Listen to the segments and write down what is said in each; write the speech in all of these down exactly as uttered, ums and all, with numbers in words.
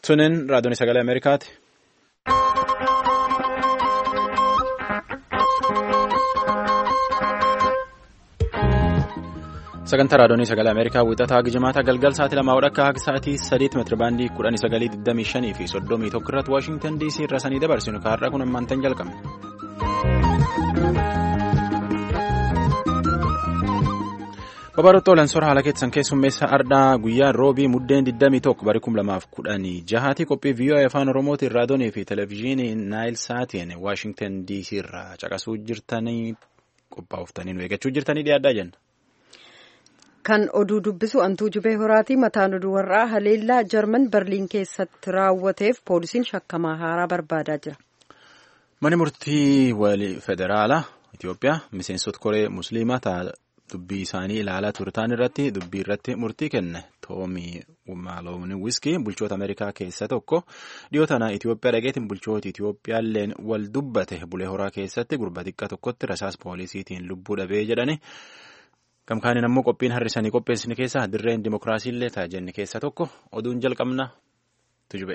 Sunin raadiyoon sagalee Ameerikaati. Sagantaa raadiyoon sagalee Ameerikaa wixataa Gijimaata galgal sa'aatii lamaa akka akka sa'aatii sadiitti meetira baandii kudhanii sagalii digdamii shanii fi soddomii tokko irratti Waashingtan D C irra sanii dabarsinu kaarraa kun ammaantan jalqabne. Babaroota Olaansoor haala keessan keessummeessa Ardaa guyyaa roobii muddeen digdamii tokko bari kum lamaaf kudhanii jahaati qophii vii'oo afaan Oromootiin raadiyoonii fi televezyiinii Naayil Saatiin Waashingtan D C irraa caqasuu jirtanii qophaa'uftanii eeggachuu jirtanii dhiyaadhaa jenna. Kan oduu dubbisu Antuu Jubee Horaatii mataan oduu warraa haleellaa Jarman Berliin keessatti raawwateef poolisiin shakkamaa haaraa barbaadaa jira. Manni murtii walii federaalaa Itoophiyaa miseensota koree musliimaa ta'a. Dubbii isaanii ilaalaa turtaan irratti dubbii irratti murtii kenne Toomi Maaloon Wiskii bulchoota Ameerikaa keessa tokko dhiyoo tana Itoophiyaa dhageetiin bulchooti Itoophiyaalleen wal dubbate bulee horaa keessatti gurba xiqqaa tokkotti rasaas poolisiitiin lubbuu dhabee jedhani gamkaaniin ammoo qophiin har'isanii qopheessine keessaa dirreen dimokiraasiillee ta'a jenne keessa tokko oduun jalqabna tujube.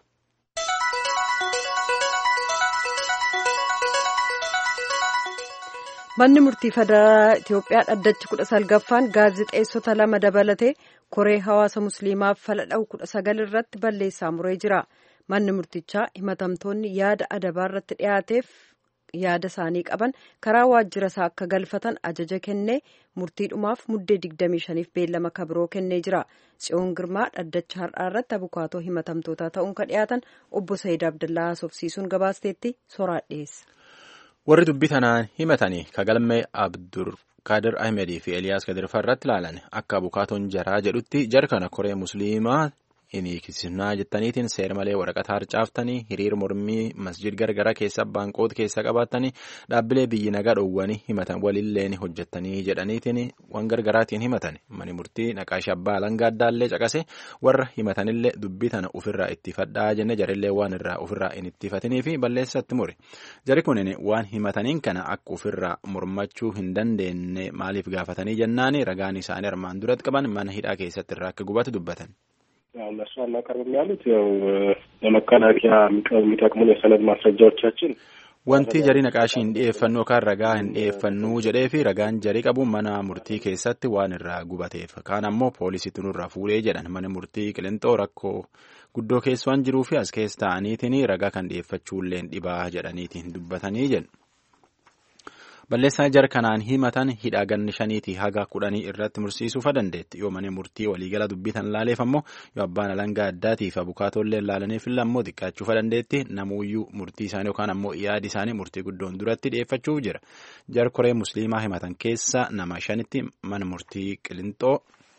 Manni murtii federaalaa Itoophiyaa dhaddachi kudha salgaffaan gaazexeessota lama dabalatee koree hawaasa musliimaaf fala dha'u kudha sagal irratti balleessaa muree jira. Manni murtichaa himatamtoonni yaada adabaa irratti dhiyaateef yaada isaanii qaban karaa waajjira isaa akka galfatan ajaja kennee murtiidhumaaf muddee digdamii shaniif beellama kabiroo kennee jira. Tsiyoon Girmaa dhaddacha har'aa irratti abukaatoo himatamtootaa ta'uun kan dhiyaatan obbo Saayid Abdallaa haasofsiisuun gabaasteetti soraa dhiyeessa. Warri dubbii tanaan himatanii kagalmee Abdulkaadir Ahmedii fi Eliyaas Kadirfaa irratti ilaalan akka abukaatoon jaraa jedhutti jar kana koree musliimaa hiikisnaa jettaniitiin seera malee waraqata harcaaftanii hiriira mormii masjid gargaraa keessa baanqoota keessa qabaatanii dhaabbilee biyyi nagaa dhoowwanii himatan walilleen hojjettanii jedhaniitiin waan gargaraatiin himatan mani murtii naqaashi abbaa alangaa addaallee caqase warra himatanillee dubbii tana ofirraa ittifadhaa jenne jarillee waan irraa ofirraa hin ittifatanii fi balleessatti mure jari kunin waan himataniin kana akka ofirraa mormachuu hin dandeenye maaliif gaafatanii jennaani ragaan isaanii armaan duratti qaban mana hidhaa keessatti irraa akka gubatu dubbatan. እነሱ አናቀርብም ያሉት ያው ለመከላከያ የሚጠቅሙን የሰነድ ማስረጃዎቻችን wanti jarii naqaashii hin dhiyeeffannoo kaan ragaa hin dhiyeeffannuu jedhee fi ragaan jarii qabu mana murtii keessatti waan irraa gubateef kaan ammoo poolisiitu nurraa fuudhee jedhan mana murtii Qilintoo rakkoo guddoo keessa waan jiruu fi as keessa ta'aniitiin ragaa kan dhiyeeffachuulleen dhibaa jedhaniitiin dubbatanii jedhu. Balleessaa jar kanaan himatan hidhaa ganni shaniitii haga kudhanii irratti mursiisuufa dandeetti yoo mana murtii waliigala dubbitan laaleef ammoo yoo abbaan alangaa addaatiif abukaatollee laalaniif illee ammoo xiqqaachuufa dandeetti namuuyyuu murtii isaanii yookaan ammoo yaadi isaanii murtii guddoon duratti dhiyeeffachuuf jira jar koree musliimaa himatan keessa nama shanitti mana murtii Qilintoo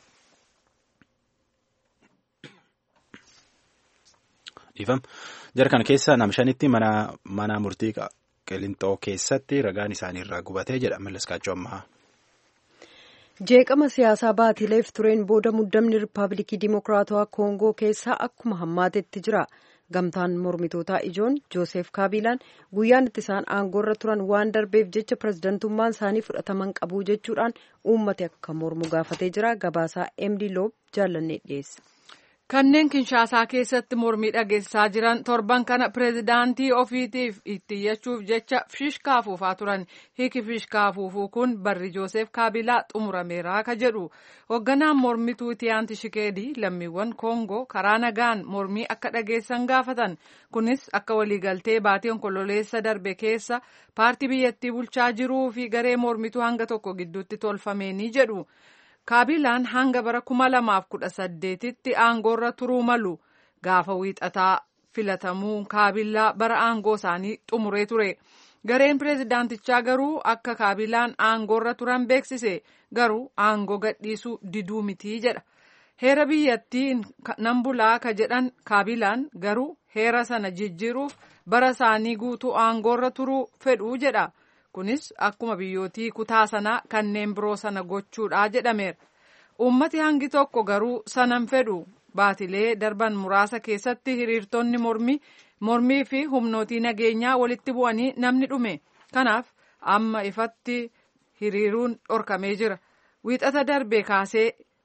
dhiifam jar kana keessa nama shanitti mana mana murtii Qilintoo keessatti ragaan isaanii irraa gubatee jedha Malleskaachoo ammaa. Jeeqama siyaasaa baatileef tureen booda muddamni Riippaabilikii Dimokiraatawaa Koongoo keessaa akkuma hammaatetti jira. Gamtaan mormitootaa ijoon Joosef Kaabilaan guyyaan itti isaan aangoorra turan waan darbeef jecha pirezidantummaan isaanii fudhataman qabu jechuudhaan uummati akka mormu gaafatee jira. Gabaasaa M D Loob jaallannee dhiyeessa. Kanneen Kinshaasaa keessatti mormii dhageessaa jiran torban kana pireezidaantii ofiitiif itti iyyachuuf jecha fishkaa afuufaa turan. Hiiki fishkaa afuufuu kun barri Joosef Kaabilaa xumurameeraa ka jedhu. Hoogganaan mormituu Tiyaanti Shikeedii lammiiwwan Koongoo karaa nagaan mormii akka dhageessan gaafatan. Kunis akka waliigaltee baatii onkololeessa darbe keessa paartii biyyattii bulchaa jiruu fi garee mormituu hanga tokko gidduutti tolfameenii jedhu. Kaabilaan hanga bara kuma lamaaf kudha saddeetitti aangoorra turuu malu gaafa wiixataa filatamuu Kaabilaa bara aangoo isaanii xumuree ture. Gareen pireezidaantichaa garuu akka Kaabilaan aangoorra turan beeksise garuu aangoo gadhiisuu diduu mitii jedha. Heera biyyattii nan bulaa ka jedhan Kaabilaan garuu heera sana jijjiiruuf bara isaanii guutuu aangoorra turuu fedhuu jedha. Kunis akkuma biyyootii kutaa sanaa kanneen biroo sana gochuudha jedhameera. Uummati hangi tokko garuu sanan fedhu baatilee darban muraasa keessatti hiriirtonni mormii mormii fi humnootii nageenyaa walitti bu'anii namni dhume. Kanaaf amma ifatti hiriiruun dhorkamee jira. Wiixata darbee kaasee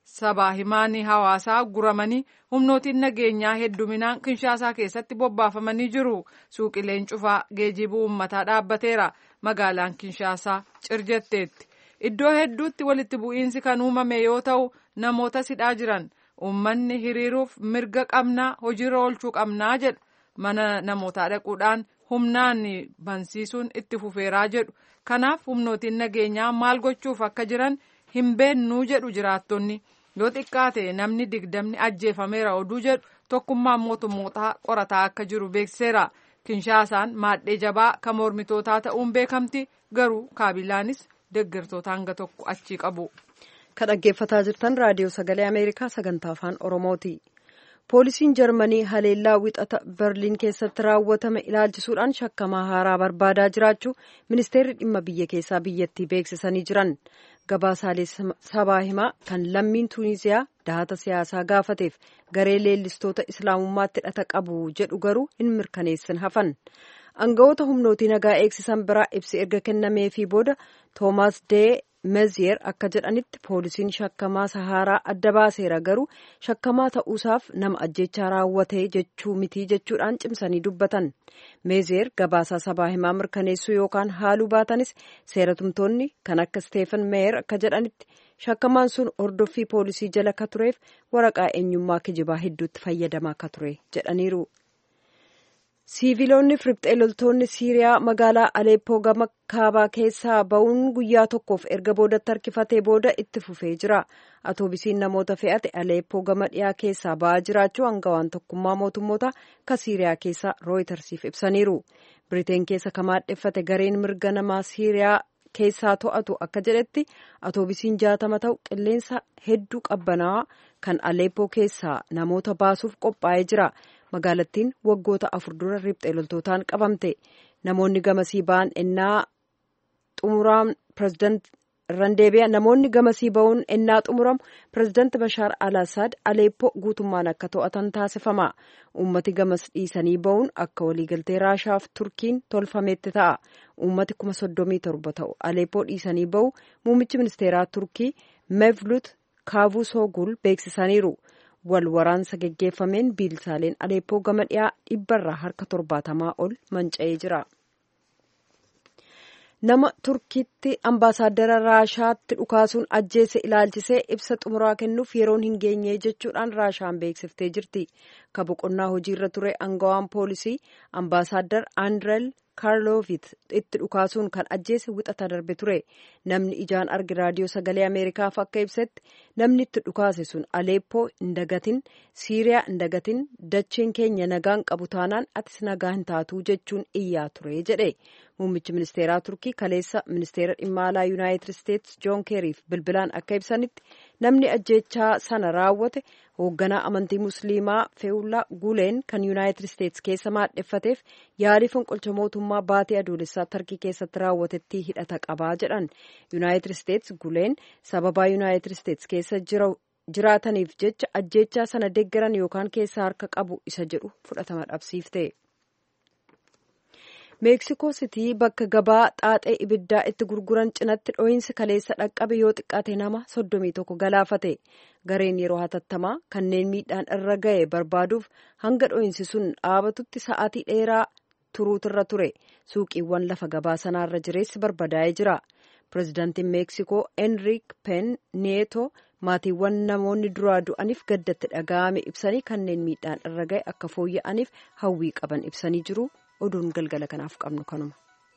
sabaa himaanii hawaasaa guramanii humnootiin nageenyaa hedduminaan Kinshaasaa keessatti bobbaafamanii jiru. Suuqileen cufaa, geejjiba uummataa dhaabbateera. Magaalaan Kinshaasaa cirjetteetti. Iddoo hedduutti walitti bu'iinsi kan uumame yoo ta'u namoota sidhaa jiran. Uummanni hiriiruuf mirga qabnaa, hojiirra oolchuu qabnaa jedha. Mana namootaa dhaquudhaan humnaan bansiisuun itti fufeeraa jedhu. Kanaaf humnootiin nageenyaa maal gochuuf akka jiran hin beennuu jedhu jiraattonni. Yoo xiqqaate namni digdamni ajjeefameera oduu jedhu tokkummaan mootummootaa qorataa akka jiru beeksiseera. Kinshaasaan maadhee jabaa kan mormitootaa ta'uun beekamti. Garuu Kaabilaanis deeggartoota hanga tokko achii qabu. Kan dhaggeeffataa jirtan raadiyoo sagalee Ameerikaa sagantaa afaan Oromooti. Poolisiin Jarmanii haleellaa wixata Berliin keessatti raawwatame ilaalchisuudhaan shakkamaa haaraa barbaadaa jiraachuu ministeerri dhimma biyya keessaa biyyattii beeksisanii jiran. Gabaasaalee sabaa himaa kan lammiin Tuuniziyaa dahata siyaasaa gaafateef garee leellistoota islaamummaatti hidhata qabu jedhu garuu hin mirkaneessin hafan. Aangawoota humnootii nagaa eegsisan biraa ibsi erga kennameefii booda Toomaas Dee Meziyer akka jedhanitti poolisiin shakkamaa haaraa adda baaseera garuu shakkamaa ta'uusaaf nama ajjechaa raawwate jechuu mitii jechuudhaan cimsanii dubbatan. Meziyer gabaasaa sabaa himaa mirkaneessuu yookaan haaluu baatanis seeratumtoonni kan akka Steefan Meyer akka jedhanitti shakkamaan sun hordoffii poolisii jala ka tureef waraqaa eenyummaa kijibaa hedduutti fayyadamaa ka ture jedhaniiru. Siiviloonni riphxee loltoonni Siiriyaa magaalaa Aleeppoo gama kaabaa keessaa ba'uun guyyaa tokkoof erga boodatti harkifatee booda itti fufee jira. Atoobisiin namoota fe'ate Aleeppoo gama dhiyaa keessaa ba'aa jiraachuu aangawaan tokkummaa mootummoota ka Siiriyaa keessaa Rooyitersiif ibsaniiru. Biriteen keessa ka maadheffate gareen mirga namaa Siiriyaa keessaa to'atu akka jedhetti atoobisiin jaatama ta'u qilleensa hedduu qabbanaa'aa kan Aleeppoo keessaa namoota baasuuf qophaa'ee jira. Magaalattiin waggoota afur dura riphxee loltootaan qabamte. Namoonni gamasii ba'an ennaa xumuramu pireezidant Randeebiyaa namoonni gamasii ba'uun ennaa xumuramu pireezidant Bashaar al-Assad Aleeppoo guutummaan akka to'atan taasifama. Uummati gamas dhiisanii ba'uun akka waliigaltee Raashaaf Turkiin tolfametti ta'a. Uummati kuma soddomii torba ta'u Aleeppoo dhiisanii ba'u muummichi ministeeraa Turkii Mevlut Cavusoglu beeksisaniiru. Wal waraansa geggeeffameen biilsaaleen Aleeppoo gama dhiyaa dhibbarraa harka torbaatamaa ol manca'ee jira. Nama Turkiitti ambaasaaddara Raashaatti dhukaasuun ajjeese ilaalchisee ibsa xumuraa kennuuf yeroon hin geenye jechuudhaan Raashaan beeksiftee jirti. Ka boqonnaa hojiirra ture aangawaan poolisii ambaasaaddar Andrel Karlovit itti dhukaasuun kan ajjeese wixata darbe ture. Namni ijaan arge raadiyoo sagalee Ameerikaaf akka ibsetti namni itti dhukaase sun Aleeppoo hin dagatin, Siiriyaa hin dagatin, dacheen keenya nagaan qabu taanaan atis nagaa hin taatuu jechuun iyyaa ture jedhe. Muummichi ministeeraa Turkii kaleessa ministeera dhimma alaa Yuunaayitid Isteetsi Joon Keeriif bilbilaan akka ibsanitti namni ajjechaa sana raawwate hoogganaa amantii musliimaa Feewullaa Guleen kan Yuunaayitid Isteetsi keessa maadheffateef yaalii fonqolcha mootummaa baatee adoolessaa Turkii keessatti raawwatetti hidhata qabaa jedhan. Yuunaayitid Isteetsi Guleen sababaa Yuunaayitid Isteetsi keessa jiraataniif jecha ajjechaa sana deeggaran yookaan keessa harka qabu isa jedhu fudhatama dhabsiifte. Meeksikoo sitii bakka gabaa xaaxee ibiddaa itti gurguran cinatti dho'iinsi kaleessa dhaqqabe yoo xiqqaate nama soddomii tokko galaafate. Gareen yeroo hatattamaa kanneen miidhaan irra ga'e barbaaduuf hanga dho'iinsi sun dhaabatutti sa'aatii dheeraa turuutirra ture. Suuqiiwwan lafa gabaa sanaarra jireessi barbadaa'ee jira. Pireezidaantiin Meeksikoo Enrique Pen Nieto maatiiwwan namoonni duraa du'aniif gaddatti dhaga'ame ibsanii kanneen miidhaan irra ga'e akka fooyya'aniif hawwii qaban ibsanii jiru. Oduun galgala kanaaf qabnu kanuma.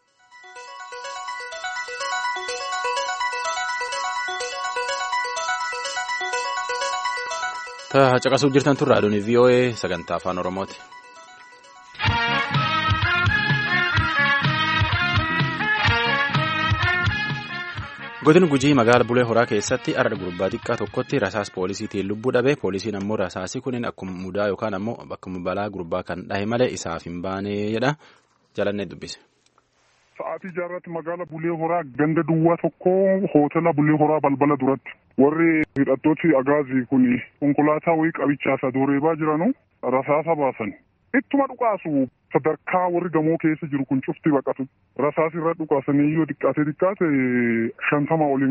Caqasuuf jirtan turre aduun V O A sagantaa afaan Oromooti. Godina Gujii magaala Bulee Horaa keessatti arra gurbaa xiqqaa tokkotti rasaas poolisiitiin lubbuu dhabe. Poolisiin ammoo rasaasii kunin akkuma mudaa yookaan ammoo akkuma balaa gurbaa kan dhahe malee isaaf hin baane jedha. Jalannee dubbise. Sa'aatii jaarratti magaala Bulee Horaa ganda duwwaa tokko hootela Bulee Horaa balbala duratti warri hidhattooti agaazii kun konkolaataa wayii qabichaasa dooreebaa jiranu rasaasa baasan. Ittuma dhukaasu sadarkaa warri gamoo keessa jiru kun cufti baqatu. Rasaas irra dhukaasanii yoo xiqqaate xiqqaate shantama oliin ga'a.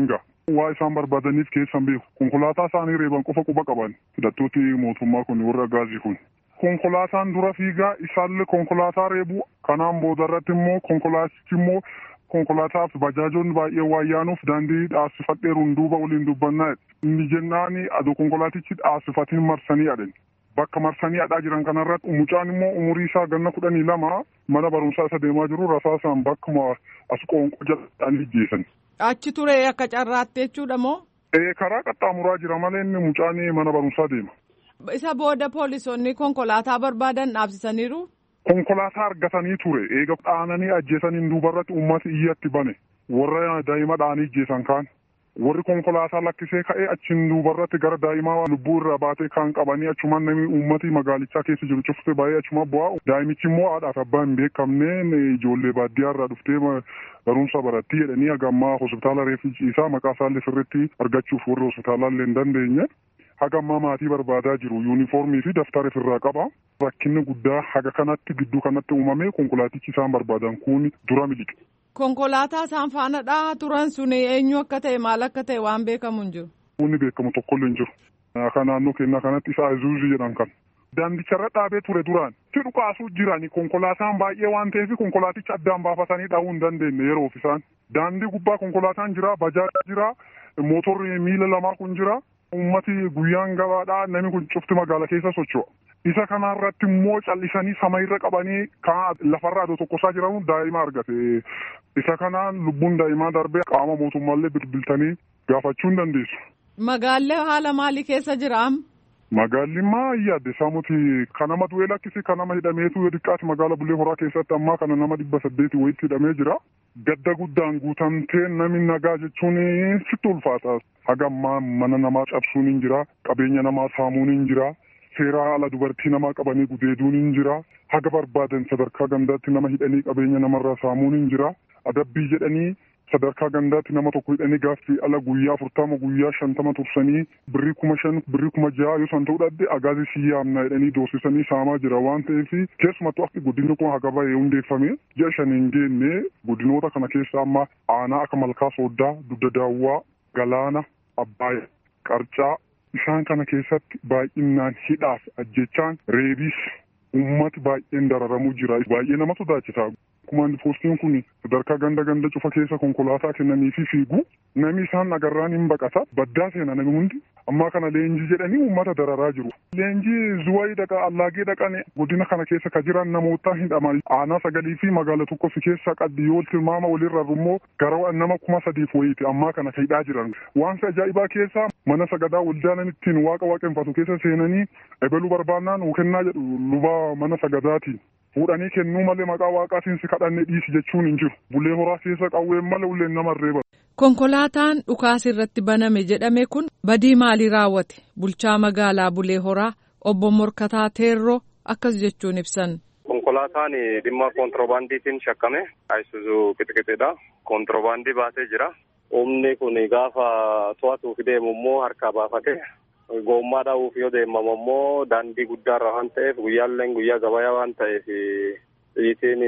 waa isaan barbaadaniif keessan beeku. Konkolaataa isaanii reeban qofa quba qaban hidhattooti mootummaa kun warra gaazii kun. Konkolaataan dura fiigaa isaallee konkolaataa reebu kanaan boodarratti immoo konkolaatichi immoo konkolaataaf bajaajoonni baay'ee waayyaanuuf daandii dhaabsifadheeruun duuba waliin dubbannaa inni jennaani adoo konkolaatichi dhaabsifatiin marsanii adeemu. Bakka marsanii adhaa jiran kanarratti mucaan immoo umurii isaa ganna kudhanii lama mana barumsaa isa deemaa jiru rasaasaan bakkuma as qoonqoo jedhanii ijjeessan. Achi ture akka carraatte jechuudha moo? Ee karaa qaxxaamuraa jira malee inni mucaan mana barumsaa deema. Isa booda poolisoonni konkolaataa barbaadan dhaabsisaniiru? Konkolaataa argatanii ture eega dhaananii ajjeesaniin duubarratti uummati iyyatti bane warra daa'ima dhaanii ajjeesan kaan. Warri konkolaataa lakkisee ka'ee achiin duubarratti gara daa'imaa lubbuu irraa baatee kan qabanii achumaan namni uummatii magaalichaa keessa jiru cuftee baay'ee achuma bu'aa. Daa'imichi immoo haadhaaf abbaa hin beekamneen ijoollee baadiyyaa irraa dhuftee barumsa baratti jedhanii hagammaa hospitaala reeffi ciisaa maqaa isaallee sirriitti argachuuf warri hospitaalaallee hin dandeenye. Hagammaa maatii barbaadaa jiru yuunifoormii fi daftara ofirraa qaba. Rakkinni guddaa haga kanatti gidduu kanatti uumamee konkolaatichi isaan barbaadan kun dura miliqe. Konkolaataa isaan faana dhaa turan sun eenyu akka ta'e maal akka ta'e waan beekamu hin jiru. Wanni beekamu tokkollee hin jiru. Akka naannoo keenyaa kanatti isa Azuuzii jedhan kan. Daandicharra dhaabee ture duraan. Itti dhukaasuu jirani konkolaataan baay'ee waan ta'eef konkolaaticha addaan baafatanii dhaa'uu hin dandeenye yeroof isaan. Daandii gubbaa konkolaataan jira, bajaajii jira, mootorri miila lamaa kun jira. Uummati guyyaan gabaadhaa namni kun cufti magaala keessa socho'a. Isa kanarratti immoo callisanii sama irra qabanii kan lafarraa adoo tokkosaa jiran daa'ima argate. Isa kanaan lubbuun daa'imaa darbee qaama mootummaallee bilbiltanii gaafachuu hin dandeessu. Magaalli haala maalii keessa jiraam? Magaalli maa yaadde saamuti kan nama du'ee lakkisi kan nama hidhameetu xiqqaati magaala Bulee Horaa keessatti ammaa kana nama dhibba saddeeti wayitti hidhamee jira. Gadda guddaan guutamtee namni nagaa jechuun sitti ulfaata. Hagammaa mana namaa cabsuun hin jira, qabeenya namaa saamuun hin jira, seeraa ala dubartii namaa qabanii gudeeduun hin jira, haga barbaadan sadarkaa gandaatti nama hidhanii qabeenya namarraa saamuun hin jira, adabbii jedhanii sadarkaa gandaatti nama tokko hidhanii gaaffii ala guyyaa afurtama guyyaa shantama tursanii birrii kuma shan birrii kuma jaha yoo san ta'uu dhabde agaazii si yaamna jedhanii doorsisanii saamaa jira waan ta'eef keessumattuu akka guddinni kun haga baay'ee hundeeffame ji'a shan hin geenne guddinoota kana keessa amma aanaa akka malkaa sooddaa dugda daawwaa galaana abbaayyaa qarcaa isaan kana keessatti baay'inaan hidhaaf ajjechaan reebiis uummati baay'een dararamuu jira baay'ee nama sodaachisa. Kumaan poostiin kun sadarkaa ganda ganda cufa keessa konkolaataa kennanii fi fiigu namni isaan agarraan hin baqata baddaa seena namni hundi ammaa kana leenjii jedhanii uummata dararaa jiru. Leenjii zuwayii dhaqa allaagee dhaqan godina kana keessa ka jiran namoota hidhaman aanaa sagalii fi magaala tokko fi keessa qabdi yoo tilmaama walirra immoo gara nama kuma sadiif wayiiti ammaa kana ka hidhaa jiran. Waan ajaa'ibaa keessa mana sagadaa waldaan ittiin waaqa waaqeffatu keessa seenanii ebaluu barbaannaan uu kennaa jedhu luba mana sagadaatiin. Fuudhanii kennuu malee maqaa waaqaatiin si kadhanne dhiisi jechuun hin jiru. Bulee Horaa keessa qawween malee ulleen nama reeba. Konkolaataan dhukaasa irratti baname jedhame kun badii maalii raawwate? Bulchaa magaalaa Bulee Horaa obbo Morkataa Teerroo akkas jechuun ibsan. Konkolaataan dhimma kontiroobaandiitiin shakkame Ayisuuzuu qixqixidha. Kontiroobaandii baatee jira. Humni kun gaafa to'atuuf deemu immoo harkaa baafate. Gommaa dhahuuf yoo deemamu immoo daandii guddaarra waan ta'eef guyyaalleen guyyaa gabayaa waan ta'eef xiyyitiin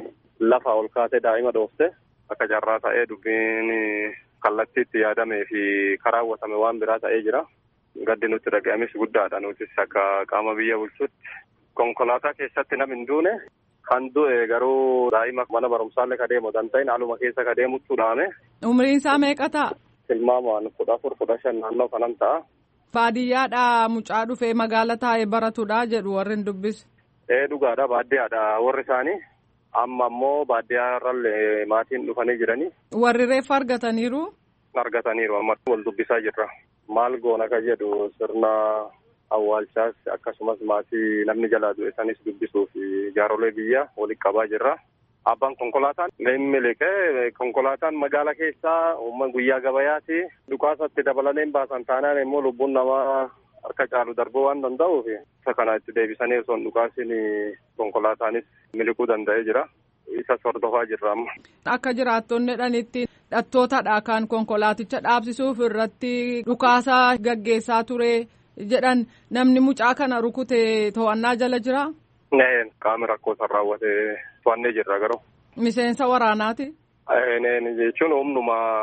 lafa ol kaatee daa'ima dhoofte akka carraa ta'ee dubbiin kallattiitti yaadamee fi karaawwatame waan biraa ta'ee jira. Gaddi nutti dhaga'ames guddaadha nutis akka qaama biyya bulchuutti. Konkolaataa keessatti namni hin duune kan du'e garuu daa'ima mana barumsaallee ka deemu kan ta'in haaluma keessa ka deemuttu dhaame. Umriin isaa meeqa ta'a? Tilmaamaan kudha afur kudha shan naannoo kanan ta'a. Baadiyyaadhaa mucaa dhufee magaala taa'ee baratudha jedhu warri hin dubbisu. Ee dhugaadha baadiyyaadha warri isaanii amma ammoo baadiyyaarrallee maatiin dhufanii jiranii. Warri reeffa argataniiru? Argataniiru amma wal dubbisaa jirra. Maal goona ka jedhu sirna awwaalchaas akkasumas maatii namni jalaa du'e sanis dubbisuuf jaarolee biyya walitti qabaa jirra. Abbaan konkolaataan miliqee konkolaataan magaala keessaa uummanni guyyaa gabayaati dhukaasatti dabalanii baasan taanaan immoo lubbuun namaa harka caalu darbuu waan danda'uuf isa kana itti deebisanii osoo hin dhukaasin konkolaataanis miliquu danda'ee jira. Isa hordofaa jirra amma. Akka jiraattonni jedhanitti dhattootadha kan konkolaaticha dhaabsisuuf irratti dhukaasa gaggeessaa ture jedhan namni mucaa kana rukute to'annaa jala jira. Neen qaama rakkoo san raawwate to'annee jirra garuu. Miseensa waraanaati? Neen jechuun humnuma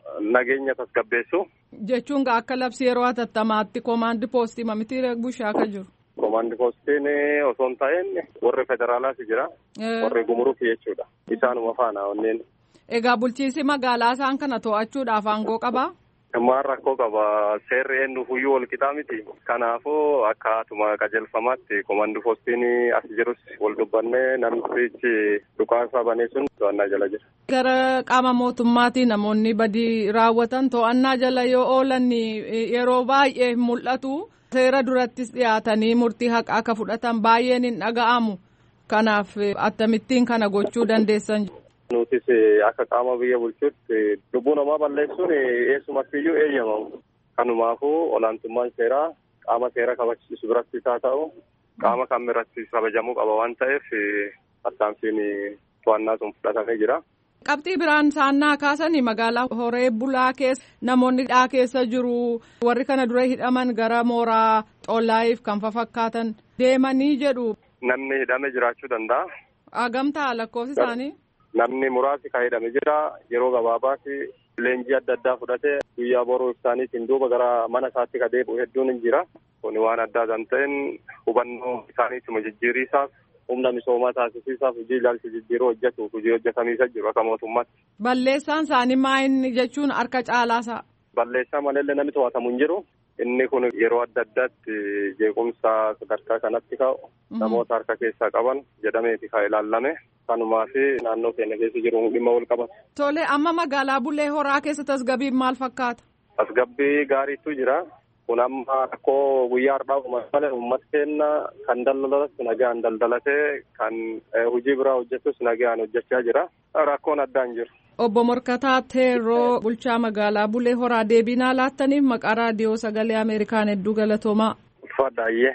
nageenya tasgabbeessu. Jechuun akka labsi yeroo hatattamaatti koomaandi poostii mamitti bushaa akka jiru. Koomaandi poostiin osoo hin ta'in warri federaalaas jira. Warri gumuruuf jechuudha. Isaanuma faana onneen. Egaa bulchiinsi magaalaa isaan kana to'achuudhaaf aangoo qabaa? Ammaan rakkoo qaba. Seerri eenyuufiyyuu wal qixaa miti. Kanaafuu akkaatuma qajeelfamaatti koomaandi poostiin as jirus wal dubbannee namtichi dhukaasa banee sun to'annaa jala jira. Gara qaama mootummaatii namoonni badii raawwatan to'annaa jala yoo oolan yeroo baay'ee mul'atu. Seera durattis dhiyaatanii murtii haqaa akka fudhatan baay'een hin dhaga'amu. Kanaaf akkamittiin kana gochuu dandeessan? Nutis akka qaama biyya bulchuutti lubbuu namaa balleessuun eessumattiyyuu eeyyamamu. Kanumaafuu olaantummaan seeraa qaama seera kabachiisu biratti haa ta'u qaama kam biratti kabajamuu qaba waan ta'eef tarkaanfiin to'annaa sun fudhatamee jira. Qabxii biraan saannaa kaasanii magaalaa horee bulaa keessa namoonni dhaa keessa jiru warri kana dura hidhaman gara mooraa xollaayiif kan fakkaatan deemanii jedhu. Namni hidhame jiraachuu danda'a. Hagamtaa lakkoofsi isaanii? Namni muraasi kan hidhame jira yeroo gabaabaatti leenjii adda addaa fudhatee guyyaa boruu isaaniitiin duuba gara mana isaatti kan deebi'u hedduun hin jira. Kun waan addaa kan ta'een hubannoo isaaniituma jijjiiriisaaf. Humna misoomaa taasisuudhaaf hojii ilaalcha jijjiiruu hojjetu hojii hojjetamiisa jiru akka mootummaatti. Balleessaan isaanii maayini jechuun harka caalaasaa? Balleessaa malee namni to'atamu hin jiru. Inni kun yeroo adda addaatti jeequmsa sadarkaa kanatti ka'u namoota harka keessaa qaban jedhameeti kan ilaalame. Kanumaa fi naannoo keenya keessa jiru dhimma wal qabatu. Tole amma magaalaa Bulee Horaa keessa tasgabbiin maal fakkaata? Tasgabbii gaariitu jira. Kun amma rakkoo guyyaa har'aa malee uummata keenya kan daldalatus nagaan daldalatee kan hojii biraa hojjetus nagaan hojjechaa jira. Rakkoon addaan jiru. Obbo Morkataa Teeroo bulchaa magaalaa Bulee Horaa deebinaa laattaniif maqaa raadiyoo sagalee Ameerikaan hedduu galatoomaa. Fadhaayyee.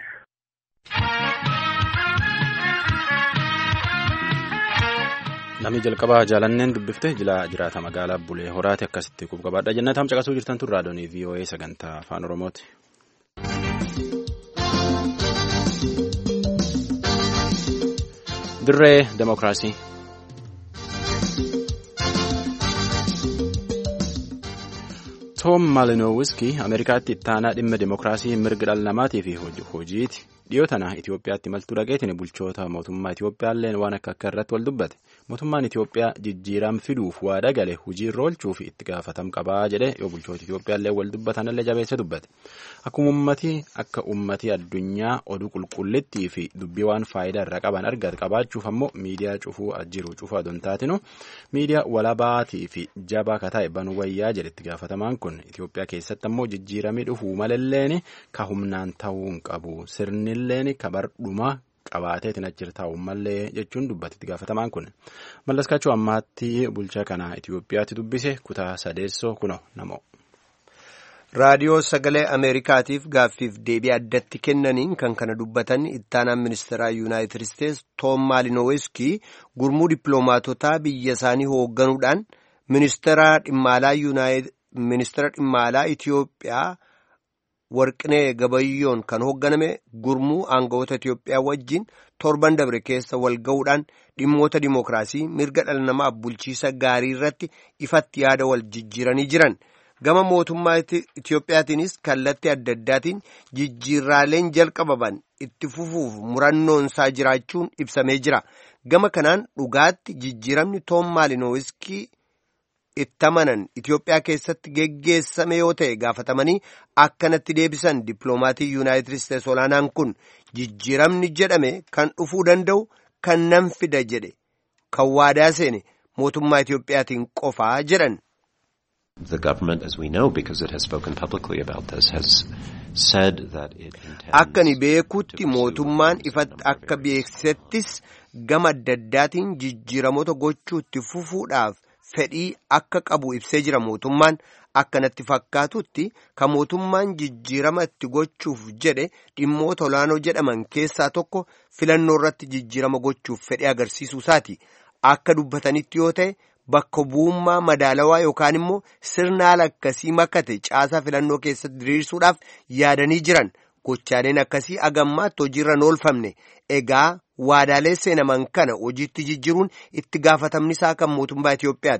Namni jalqabaa jaalanneen dubbifte jila jiraata magaalaa Bulee Horaati akkasitti qubqabaadha jennee tam caqasuu jirtan tun raadiyoonii V O A sagantaa afaan Oromooti. Dirree Demokiraasii. Tom Malinowski Ameerikaatti ittaanaa dhimma demokiraasii mirga dhala namaatii fi hojiiti. Dhiyoo tana Itoophiyaatti maltuu dhageetiin bulchoota mootummaa Itoophiyaallee waan akka akka irratti wal dubbate. Mootummaan Itoophiyaa jijjiirama fiduuf waada gale hojii irra oolchuuf itti gaafatama qabaa jedhe yoo bulchoota Itoophiyaallee wal dubbatanillee jabeessee dubbate. Akkuma uummatii akka uummatii addunyaa oduu qulqullittii fi dubbii waan faayidaa irraa qaban argate qabaachuuf ammoo miidiyaa cufuu jiru cufuu adoon taatinu miidiyaa walabaatii fi jabaa kataa'e banuu wayyaa jedhe itti gaafatamaan kun Itoophiyaa keessatti ammoo jijjiiramii dhufuu malalleen ka humnaan ta'uu hin qabu sirnilleen ka bardhuma qabaateetiin achirra taa'u malee jechuun dubbate itti gaafatamaan kun mallaskaachuu ammaatti bulchaa kana Itoophiyaatti dubbise kutaa sadeessoo kuno namoo. Raadiyoo sagalee Ameerikaatiif gaaffiif deebii addatti kennaniin kan kana dubbatan ittaanaan ministeeraa Yuunaayitid Isteets Toom Maalinooweskii gurmuu dippiloomaatotaa biyya isaanii hoogganuudhaan ministeera dhimma alaa Yuunaayitid ministeera dhimma alaa Itoophiyaa Warqinee Gabayyoon kan hoogganame gurmuu aangawoota Itoophiyaa wajjin torban dabre keessa wal ga'uudhaan dhimmoota dimookiraasii mirga dhala namaaf bulchiisa gaarii irratti ifatti yaada wal jijjiiranii jiran. Gama mootummaa Itoophiyaatiinis kallattii adda addaatiin jijjiirraaleen jalqabaman itti fufuuf murannoon isaa jiraachuun ibsamee jira. Gama kanaan dhugaatti jijjiiramni Toom Maalinooweskii itti amanan Itoophiyaa keessatti geggeessame yoo ta'e gaafatamanii akkanatti deebisan dippiloomaatii Yuunaayitid Isteets olaanaan kun jijjiiramni jedhame kan dhufuu danda'u kan nan fida jedhe kan waadaa seene mootummaa Itoophiyaatiin qofaa jedhan. The government, as we know, because it has spoken publicly about this, has said that it intends. Akkani beekutti mootummaan ifatti akka beeksisettis gama adda addaatiin jijjiiramoota gochuutti fufuudhaaf fedhii akka qabu ibsee jira. Mootummaan akkanatti fakkaatutti kan mootummaan jijjiirama itti gochuuf jedhe dhimmoota olaanoo jedhaman keessaa tokko filannoo irratti jijjiirama gochuuf fedhii agarsiisuu isaati. Akka dubbatanitti yoo ta'e. Bakka bu'ummaa madaalawaa yookaan immoo sirna haala akkasii makkate caasaa filannoo keessatti diriirsuudhaaf yaadanii jiran gochaaleen akkasii agammaatti hojiirra hin oolfamne egaa waadaalee seenaman kana hojiitti jijjiiruun itti gaafatamni isaa kan mootummaa Itoophiyaati.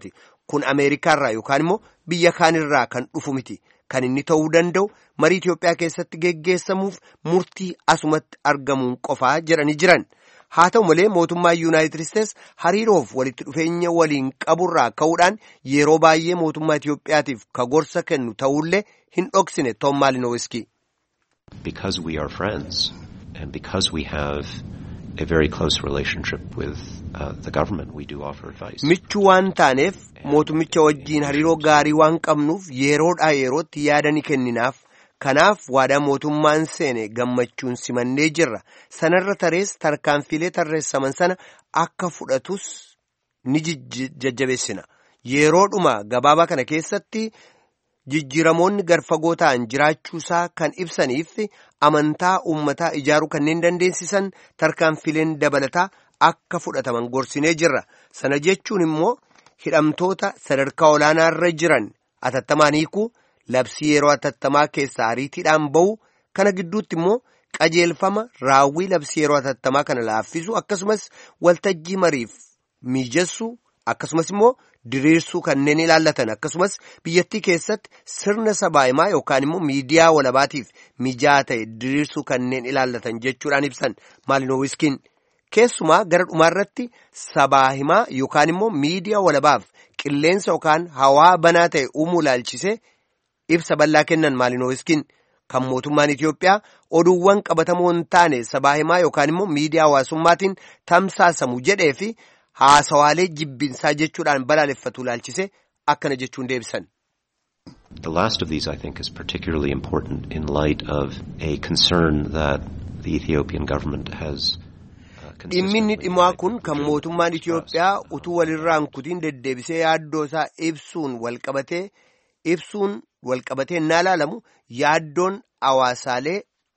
kun Ameerikaarraa yookaan immoo biyya kaanirraa kan dhufu miti. Kan inni ta'uu danda'u marii Itoophiyaa keessatti geggeessamuuf murtii asumatti argamuun qofaa jedhanii jiran. Haa ta'u malee mootummaa Yuunaayitid Isteets hariiroof walitti dhufeenya waliin qaburraa ka'uudhaan yeroo baay'ee mootummaa Itoophiyaatiif ka gorsa kennu ta'ullee hin dhoksine Tom Malinowski. Because we are friends and because we have a very close relationship with uh, the government, we do offer advice. Michuu waan taaneef mootummicha wajjiin hariiroo gaarii waan qabnuuf yeroodhaa yerootti yaada ni kenninaaf. Kanaaf waadaa mootummaan seene gammachuun simannee jirra. Sanarra tarees tarkaanfiilee tarreessaman sana akka fudhatus ni jajjabeessina. Yeroodhuma gabaabaa kana keessatti jijjiiramoonni garfagoo ta'an jiraachuusaa kan ibsaniif amantaa uummataa ijaaruu kanneen dandeessisan tarkaanfiileen dabalataa akka fudhataman gorsinee jirra. Sana jechuun immoo hidhamtoota sadarkaa olaanaarra jiran atattamaan hiikuu, labsii yeroo atattamaa keessaa ariitiidhaan ba'u, kana gidduutti immoo qajeelfama raawwii labsii yeroo atattamaa kana laaffisu akkasumas waltajjii mariif mijeessuu akkasumas immoo diriirsuu kanneen ilaallatan akkasumas biyyattii keessatti sirna sabaahimaa yookaan immoo miidiyaa walabaatiif mijaa ta'e diriirsuu kanneen ilaallatan jechuudhaan ibsan Maalinowiskiin. Keessumaa gara dhumaarratti sabaahimaa yookaan immoo miidiyaa walabaaf qilleensa yookaan hawaa banaa ta'e uumuu ilaalchisee ibsa bal'aa kennan Maalinowiskiin. Kan mootummaan Itoophiyaa oduuwwan qabatamoo hin taane sabaahimaa yookaan immoo miidiyaa hawaasummaatiin tamsaasamu jedhee fi haasawaalee jibbinsaa jechuudhaan balaaleffatu ilaalchise akkana jechuun deebisan. The last of these, I think, is particularly important in light of a concern that the Ethiopian government has. Dhimminni dhimmaa kun kan mootummaan Itoophiyaa utuu walirraan kutiin deddeebisee yaaddoo isaa ibsuun walqabatee ibsuun walqabatee naa ilaalamu yaaddoon hawaasaalee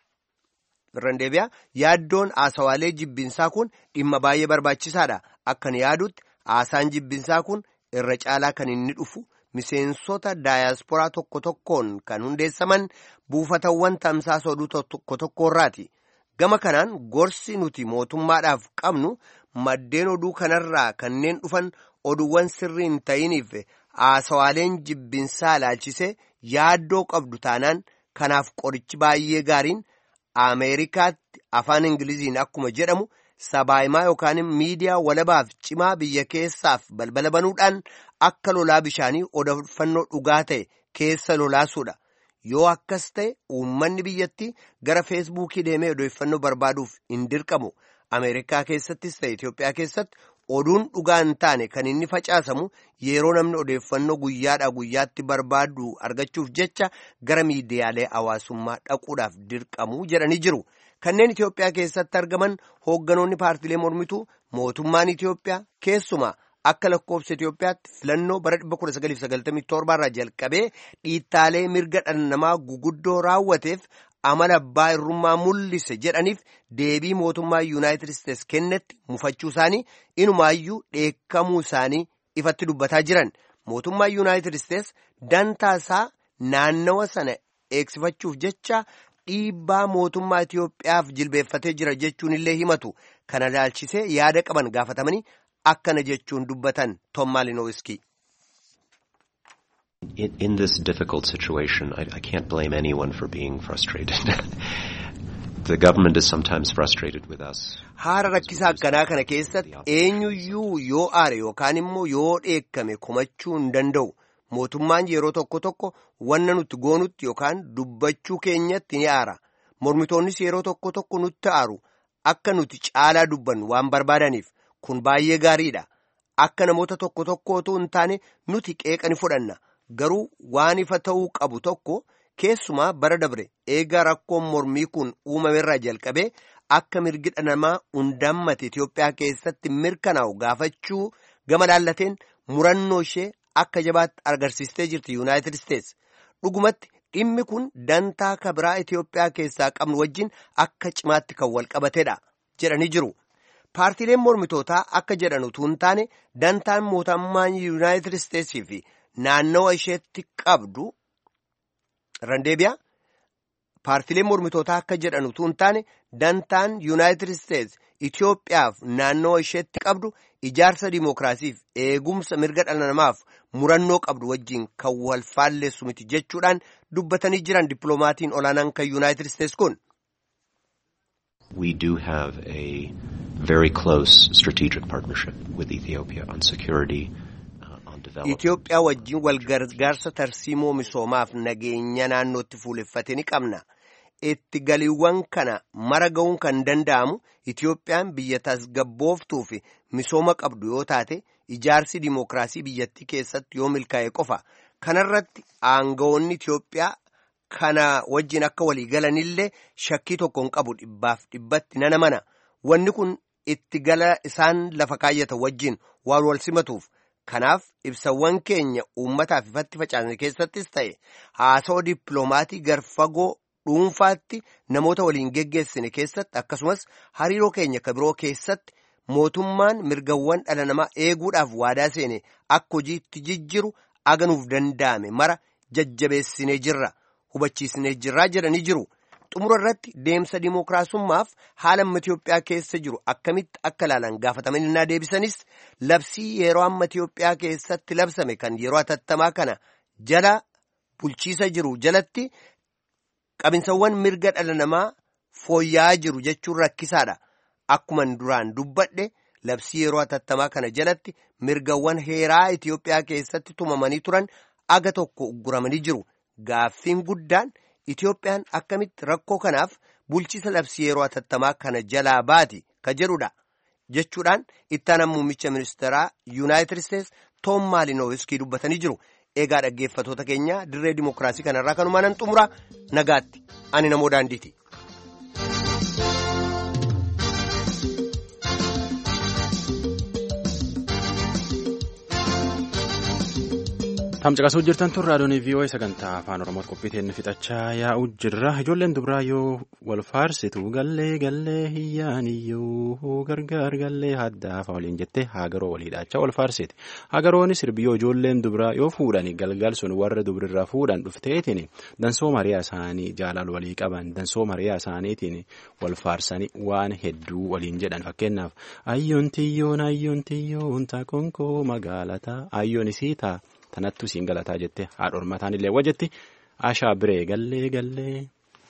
randeebiyaa yaaddoon haasawaalee jibbinsaa kun dhimma baay'ee barbaachisaadha. Akkan yaadutti haasaan jibbinsaa kun irra caalaa kan inni dhufu miseensota daayasporaa tokko tokkoon kan hundeessaman buufatawwan tamsaasa oduu tokko tokkorraati. Gama kanaan gorsi nuti mootummaadhaaf qabnu maddeen oduu kanarraa kanneen dhufan oduuwwan sirriin ta'iniif haasawaaleen jibbinsaa ilaalchisee yaaddoo qabdu taanaan kanaaf qorichi baay'ee gaariin Ameerikaatti afaan Ingiliziin akkuma jedhamu sabaahimaa yookaan miidiyaa walabaaf cimaa biyya keessaaf balbala banuudhaan akka lolaa bishaanii odeeffannoo dhugaa ta'e keessa lolaasuudha. Yoo akkas ta'e uummanni biyyattii gara feesbuukii deemee odeeffannoo barbaaduuf hin dirqamu. Ameerikaa keessattis ta'e Itoophiyaa keessatti oduun dhugaa hin taane kan inni facaasamu yeroo namni odeeffannoo guyyaadhaa guyyaatti barbaadu argachuuf jecha gara miidiyaalee hawaasummaa dhaquudhaaf dirqamu jedhanii jiru. Kanneen Itoophiyaa keessatti argaman hoogganoonni paartilee mormituu mootummaan Itoophiyaa keessumaa akka lakkoofsa Itoophiyaatti filannoo bara dhibba kudha sagaliif sagaltamii torbaarraa jalqabee dhiittaalee mirga dhala namaa guguddoo raawwateef amala abbaa irrummaa mul'ise jedhaniif deebii mootummaa Yuunaayitid Isteets kennetti mufachuu isaanii inumaayyuu dheekkamuu isaanii ifatti dubbataa jiran. Mootummaa Yuunaayitid Isteets dantaa isaa naannawa sana eegsifachuuf jecha dhiibbaa mootummaa Itoophiyaaf jilbeeffatee jira jechuun illee himatu. Kana ilaalchisee yaada qaban gaafatamanii akkana jechuun dubbatan Tom Malinowski. In, in this difficult situation, I, I can't blame anyone for being frustrated. The government is sometimes frustrated with us. Haala rakkisaa akkanaa kana keessatti eenyuyyuu yoo aare yookaan immoo yoo dheekkame komachuu hin danda'u. Mootummaan yeroo tokko tokko wanna nuti goonutti yookaan dubbachuu keenyatti ni aara. Mormitoonnis yeroo tokko tokko nutti aaru. Akka nuti caalaa dubbannu waan barbaadaniif kun baay'ee gaariidha. Akka namoota tokko tokkootu hin taane nuti qeeqa ni fudhanna. Garuu waan ifa ta'uu qabu tokko keessumaa bara dabre eegaa rakkoon mormii kun uumamerraa jalqabee akka mirgi dhala namaa hundammate Itoophiyaa keessatti mirkanaa'u gaafachuu gama laallateen murannoo ishee akka jabaatti agarsiistee jirti Yuunaayitid Isteets. Dhugumatti dhimmi kun dantaa kabiraa Itoophiyaa keessaa qabnu wajjin akka cimaatti kan wal qabateedha jedhanii jiru. Paartiileen mormitootaa akka jedhan utuu hin taane dantaan mootummaan Yuunaayitid Isteetsii fi naannawa isheetti qabdu randeebiyaa paartiileen mormitootaa akka jedhan utuu hin taane dantaan Yuunaayitid Isteets Itoophiyaaf naannawa isheetti qabdu ijaarsa dimookiraasiif eegumsa mirga dhala namaaf murannoo qabdu wajjin kan wal faalleessu miti jechuudhaan dubbatanii jiran dippiloomatiin olaanaan kan Yuunaayitid Isteetsi kun. We do have a very close strategic partnership with Ethiopia on security. Itoophiyaa wajjin wal gargaarsa tarsiimoo misoomaaf nageenya naannootti fuuleffatee ni qabna. Itti galiiwwan kana mara ga'uun kan danda'amu Itoophiyaan biyya tasgabbooftuu fi misooma qabdu yoo taate ijaarsi dimookiraasii biyyattii keessatti yoo milkaa'e qofa. Kanarratti aangawoonni Itoophiyaa kana wajjin akka walii galanillee shakkii tokkoon qabu dhibbaaf dhibbatti nana mana. Wanni kun itti gala isaan lafa kaayyatan wajjin waan wal simatuuf. Kanaaf ibsawwan keenya uummataaf ifatti facaasne keessattis ta'e haasawaa dippiloomaatii garfagoo dhuunfaatti namoota waliin geggeessine keessatti akkasumas hariiroo keenya ka biroo keessatti mootummaan mirgawwan dhala namaa eeguudhaaf waadaa seene akka hojiitti jijjiru aganuuf danda'ame mara jajjabeessinee jirra hubachiisnee jirraa jedhanii jiru. Xumura irratti deemsa dimookiraasummaaf haala amma Itoophiyaa keessa jiru akkamitti akka ilaalan gaafatamanii naa deebisanis labsii yeroo amma Itoophiyaa keessatti labsame kan yeroo atattamaa kana jala bulchiisa jiru jalatti qabinsawwan mirga dhala namaa fooyya'aa jiru jechuun rakkisaadha. Akkuma duraan dubbadhe labsii yeroo atattamaa kana jalatti mirgawwan heeraa Itoophiyaa keessatti tumamanii turan aga tokko ugguramanii jiru. Gaaffiin guddaan Itoophiyaan akkamitti rakkoo kanaaf bulchiisa labsii yeroo atattamaa kana jalaa baati ka jedhudha jechuudhaan ittaanaan muummicha ministeeraa Yuunaayitid Isteetsi Toom Maalinowiskii dubbatanii jiru. Eegaa dhaggeeffatoota keenya dirree dimookiraasii kanarraa kanumaan nan xumura nagaatti ani namoo daandiiti. Tamcaqasuu jirtan tun raadiyoon V O A sagantaa afaan Oromooti qophiiteen fixachaa yaa'u jirra. Ijoolleen dubaraa yoo wal faarsitu gallee gallee hiyyaaniyyuu gargaar gallee haddaa fa'aa waliin jettee hagaroo waliidhaachaa wal faarsiti. Hagaroonni sirbiyyoo ijoolleen dubaraa yoo fuudhani galgal sun warra dubrirraa fuudhan dhufteetiin dansoo mariyaa isaanii jaalal walii qaban dansoo mariyaa isaaniitiin wal faarsanii waan hedduu waliin jedhan fakkeenyaaf ayyoon tiyyoon ayyoon tiyyoon taakonkoo magaalataa ayyoon isiitaa. Tanattu siin galataa jette haadha ormataan illee wajjetti ashaa biree gallee gallee.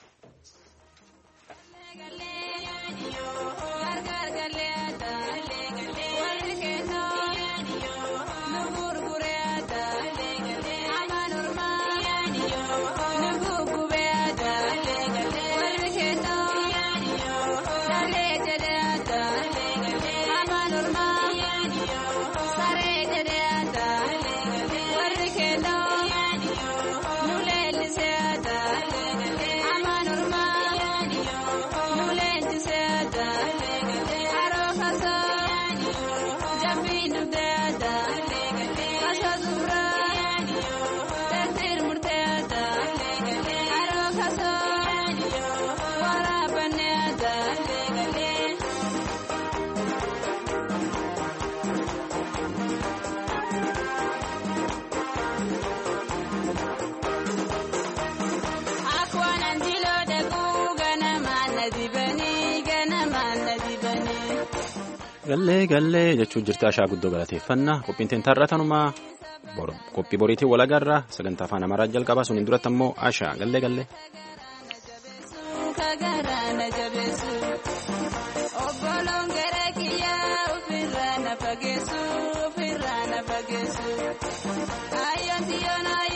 Gallee gallee jechuun jirti ashaa guddoo galateeffannaa qophiin teen tarratanumaa qophii boriitiin wal agarra sagantaa afaan amaaraa jalqabaa suniin duratti ammoo ashaa gallee gallee. Ayyoon tiyyoon